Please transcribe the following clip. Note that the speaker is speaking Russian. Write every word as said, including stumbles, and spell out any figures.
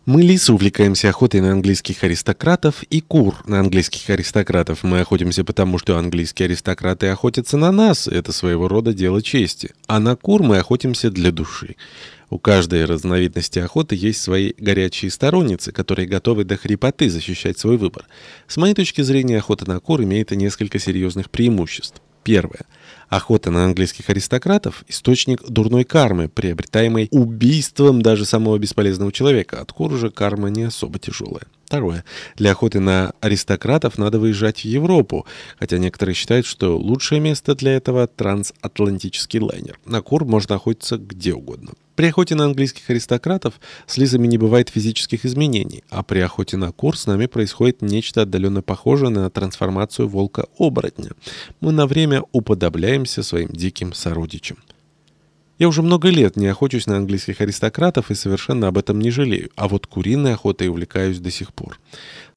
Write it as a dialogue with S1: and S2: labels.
S1: Мы, лисы, увлекаемся охотой на английских аристократов и кур на английских аристократов. Мы охотимся потому, что английские аристократы охотятся на нас. Это своего рода дело чести. А на кур мы охотимся для души. У каждой разновидности охоты есть свои горячие сторонницы, которые готовы до хрипоты защищать свой выбор. С моей точки зрения, охота на кур имеет несколько серьезных преимуществ. Первое. Охота на английских аристократов – источник дурной кармы, приобретаемой убийством даже самого бесполезного человека. От кур же карма не особо тяжелая. Второе. Для охоты на аристократов надо выезжать в Европу, хотя некоторые считают, что лучшее место для этого – трансатлантический лайнер. На кур можно охотиться где угодно. При охоте на английских аристократов с лисами не бывает физических изменений, а при охоте на кур с нами происходит нечто отдаленно похожее на трансформацию волка-оборотня. Мы на время уподобляемся своим диким сородичам. Я уже много лет не охочусь на английских аристократов и совершенно об этом не жалею, а вот куриной охотой увлекаюсь до сих пор.